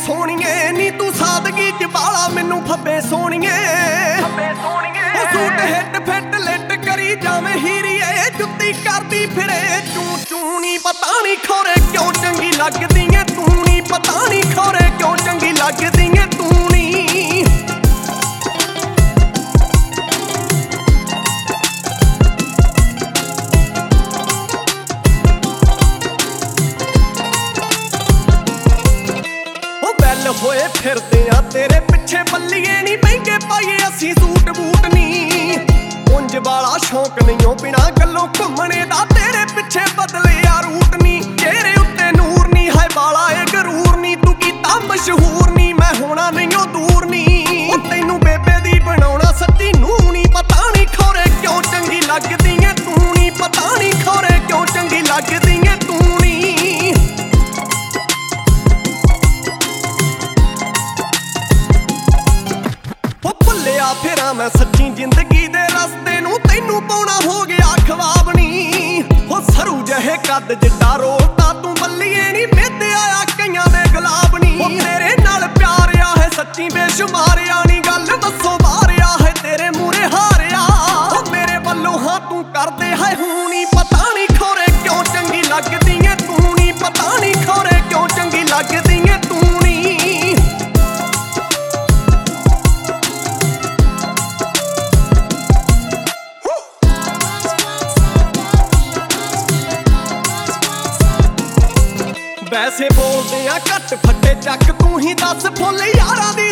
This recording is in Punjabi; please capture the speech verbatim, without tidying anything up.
ਸੋਹਣੀਏ ਨੀ ਤੂੰ ਸਾਦਗੀ ਚ ਬਾਲਾ ਮੈਨੂੰ ਫੱਬੇ ਸੋਹਣੀਏ ਫੱਬੇ ਸੋਹਣੀਏ ਉਹ ਸੂਟ ਹਿੱਟ ਫਿੱਟ ਲਿੱਟ ਕਰੀ ਜਾਵੇਂ ਹੀਰੀਏ ਜੁੱਤੀ ਕਰਦੀ ਫਿਰੇ ਚੂ ਚੂ ਨੀ ਪਤਾ ਨੀ ਖੋਰੇ ਕਿਉਂ ਚੰਗੀ ਲੱਗਦੀ ਏ ਤੂੰ ਨੀ ਪਤਾ ਨੀ ਖੋਰੇ ਕਿਉਂ ਚੰਗੀ ਲੱਗਦੀ ਏ ਤੂੰ ਨੀ ਹੋਏ ਫਿਰਦੇ ਆ ਤੇਰੇ ਪਿੱਛੇ ਬੱਲੀਏ ਨੀ ਮਹਿੰਗੇ ਪਾਈਏ ਅਸੀਂ ਸੂਟ ਬੂਟ ਨੀ ਉਂਝ ਵਾਲਾ ਸ਼ੌਂਕ ਨਹੀਂ ਉਹ ਬਿਨਾ ਗੱਲੋਂ ਘੁੰਮਣੇ ਦਾ ਤੇਰੇ ਪਿੱਛੇ ਬਦਲਿਆ ਰੂਟ ਨੀ ਚਿਹਰੇ ਉੱਤੇ ਨੂਰ ਨੀ ਹੈ ਵਾਲਾ ਏ ਗਰੂਰ ਨੀ ਤੂੰ ਕੀਤਾ ਮਸ਼ਹੂਰ ਨੀ ਮੈਂ ਹੋਣਾ ਨਹੀਂ ਉਹ ਦੂਰ ਨੀ ਉਹ ਤੈਨੂੰ ਬੇਬੇ ਦੀ ਬਣਾਉਣਾ ਸੱਚੀ ਨੂੰ ਨੀ ਪਤਾ ਨੀ ਖੋਰੇ ਕਿਉਂ ਚੰਗੀ ਲੱਗਦੀ ਏ ਤੂੰ ਨੀ ਪਤਾ ਨੀ ਖੋਰੇ ਕਿਉਂ ਚੰਗੀ ਲੱਗਦੀ ਏ ਤੂੰ ਨੀ ਫਿਰਾਂ ਮੈਂ ਸੱਚੀ ਜ਼ਿੰਦਗੀ ਦੇ ਰਸਤੇ ਨੂੰ ਤੈਨੂੰ ਪਾਉਣਾ ਹੋ ਗਿਆ ਖਵਾਬ ਨੀ ਹੋ ਸਰੂ ਜਿਹੇ ਕੱਦ ਜਿੱਡਾ ਰੋਲਦਾ ਤੂੰ ਬੱਲੀਏ ਨੀ ਮਿੱਧਿਆ ਆ ਕਈਆਂ ਦੇ ਗੁਲਾਬ ਨੀ ਹੋ ਤੇਰੇ ਨਾਲ ਪਿਆਰਿਆ ਹੈ ਸੱਚੀ ਬੇਸ਼ੁਮਾਰਿਆ ਨੀ ਗੱਲ ਦੱਸੋ ਬਾਰਿਆ ਹੈ ਤੇਰੇ ਮੂਰੇ ਹਾਰਿਆ ਹੋ ਮੇਰੇ ਵੱਲੋਂ ਹਾਂ ਤੂੰ ਕਰਦੇ ਹੈ ਹੂੰ ਨੀ ਪਤਾ ਨੀ ਖੋਰੇ ਕਿਉਂ ਚੰਗੀ ਲੱਗਦੀ ਏ ਤੂੰ ਨੀ ਪਤਾ ਨੀ ਖੋਰੇ ਕਿਉਂ ਚੰਗੀ ਲੱਗਦੀ ਏ ਤੂੰ ਨੀ ਵੈਸੇ ਬੋਲਦੇ ਆ ਘੱਟ ਫੱਟੇ ਚੱਕ ਤੂੰ ਹੀ ਦੱਸ ਫੁੱਲ ਯਾਰਾਂ ਦੀ